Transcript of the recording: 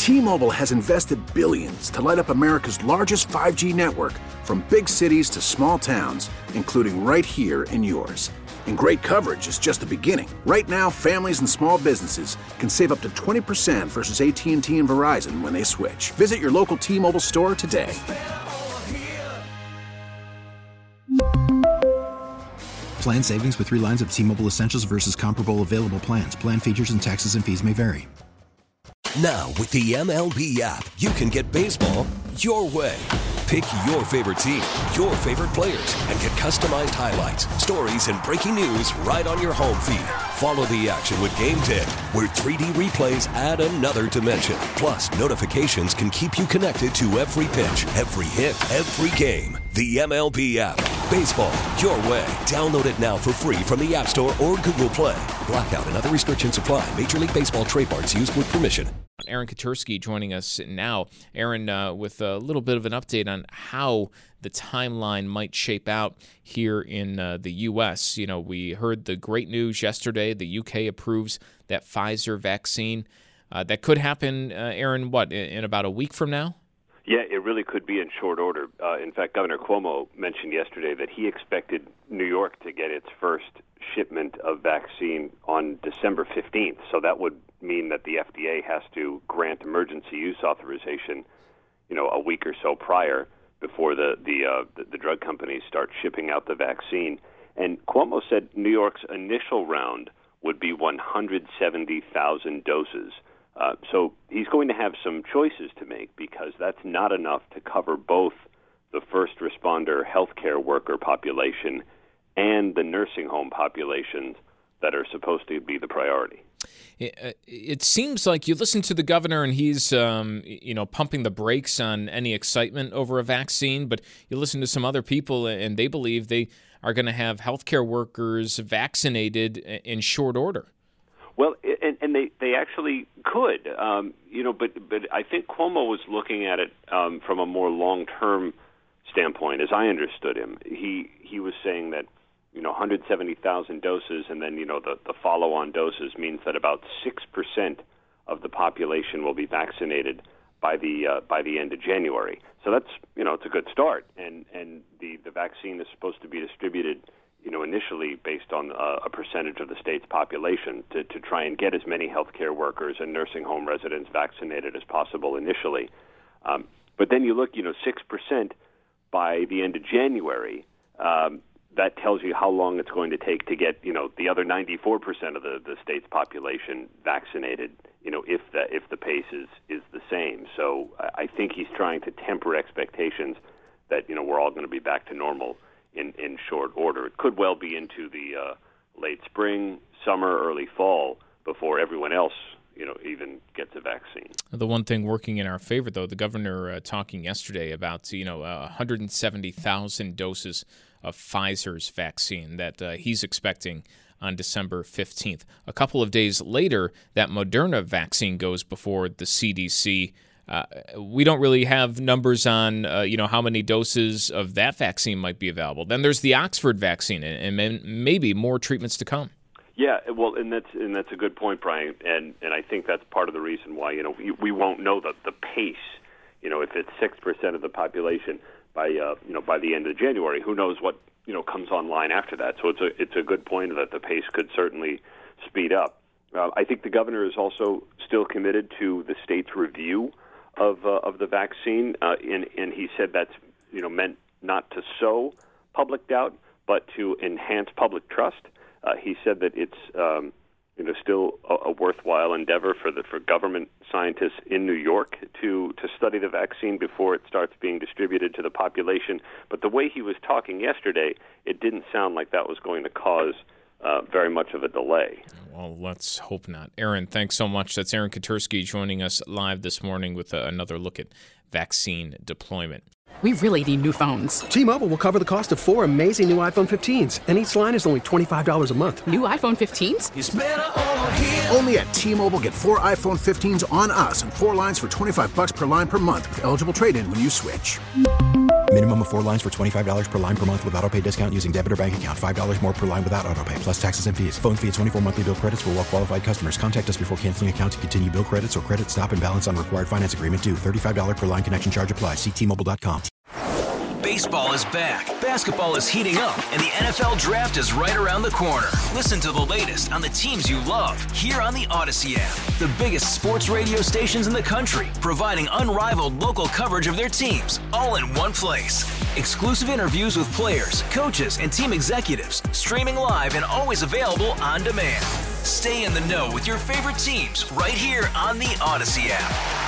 T-Mobile has invested billions to light up America's largest 5G network, from big cities to small towns, including right here in yours. And great coverage is just the beginning. Right now, families and small businesses can save up to 20% versus AT&T and Verizon when they switch. Visit your local T-Mobile store today. Plan savings with 3 lines of T-Mobile Essentials versus comparable available plans. Plan features and taxes and fees may vary. Now, with the MLB app, you can get baseball your way. Pick your favorite team, your favorite players, and get customized highlights, stories, and breaking news right on your home feed. Follow the action with Game Day, where 3D replays add another dimension. Plus, notifications can keep you connected to every pitch, every hit, every game. The MLB app. Baseball your way. Download it now for free from the App Store or Google Play. Blackout and other restrictions apply. Major League Baseball trademarks used with permission. Aaron Katersky joining us now. Aaron, with a little bit of an update on how the timeline might shape out here in the U.S. You know, we heard the great news yesterday. The U.K. approves that Pfizer vaccine. That could happen, Aaron, in about a week from now? Yeah, it really could be in short order. In fact, Governor Cuomo mentioned yesterday that he expected New York to get its first shipment of vaccine on December 15th. So that would mean that the FDA has to grant emergency use authorization, a week or so prior before the drug companies start shipping out the vaccine. And Cuomo said New York's initial round would be 170,000 doses. So he's going to have some choices to make, because that's not enough to cover both the first responder healthcare worker population and the nursing home populations that are supposed to be the priority. It seems like you listen to the governor and he's, pumping the brakes on any excitement over a vaccine, but you listen to some other people and they believe they are going to have healthcare workers vaccinated in short order. Well, and they actually could, but I think Cuomo was looking at it from a more long-term standpoint, as I understood him. He was saying that 170,000 doses, and then the follow-on doses means that about 6% of the population will be vaccinated by the end of January. So that's it's a good start, and the vaccine is supposed to be distributed initially based on a percentage of the state's population to try and get as many healthcare workers and nursing home residents vaccinated as possible initially. But then you look, 6% by the end of January. That tells you how long it's going to take to get, the other 94% of the state's population vaccinated, if the pace is the same. So I think he's trying to temper expectations that, we're all going to be back to normal in short order. It could well be into the late spring, summer, early fall before everyone else, even gets a vaccine. The one thing working in our favor, though, the governor talking yesterday about, 170,000 doses of Pfizer's vaccine that he's expecting on December 15th. A couple of days later, that Moderna vaccine goes before the CDC. We don't really have numbers on, how many doses of that vaccine might be available. Then there's the Oxford vaccine, and maybe more treatments to come. Yeah, well, and that's a good point, Brian, and I think that's part of the reason why we won't know the pace. If it's 6% of the population by the end of January, who knows what comes online after that? So it's a good point that the pace could certainly speed up. I think the governor is also still committed to the state's review of the vaccine, and he said that's meant not to sow public doubt, but to enhance public trust. He said that it's still a worthwhile endeavor for government scientists in New York to study the vaccine before it starts being distributed to the population. But the way he was talking yesterday, it didn't sound like that was going to cause very much of a delay. Well, let's hope not. Aaron, thanks so much. That's Aaron Katersky joining us live this morning with another look at vaccine deployment. We really need new phones. T-Mobile will cover the cost of 4 amazing new iPhone 15s, and each line is only $25 a month. New iPhone 15s? It's better over here. Only at T-Mobile, get 4 iPhone 15s on us and 4 lines for $25 per line per month with eligible trade-in when you switch. Minimum of 4 lines for $25 per line per month with autopay discount using debit or bank account. $5 more per line without autopay, plus taxes and fees. Phone fee at 24 monthly bill credits for well-qualified customers. Contact us before canceling account to continue bill credits or credit stop and balance on required finance agreement due. $35 per line connection charge applies. See T-Mobile.com. Baseball is back, basketball is heating up, and the NFL Draft is right around the corner. Listen to the latest on the teams you love here on the Odyssey app. The biggest sports radio stations in the country, providing unrivaled local coverage of their teams, all in one place. Exclusive interviews with players, coaches, and team executives, streaming live and always available on demand. Stay in the know with your favorite teams right here on the Odyssey app.